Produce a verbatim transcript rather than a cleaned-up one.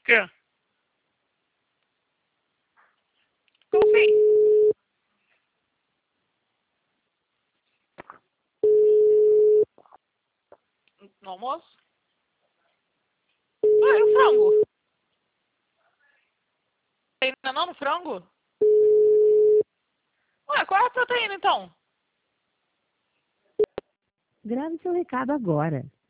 Quê? Como assim? No almoço? Ah, e o frango? Ainda não no frango? Ué, qual é a proteína então? Grave seu recado agora.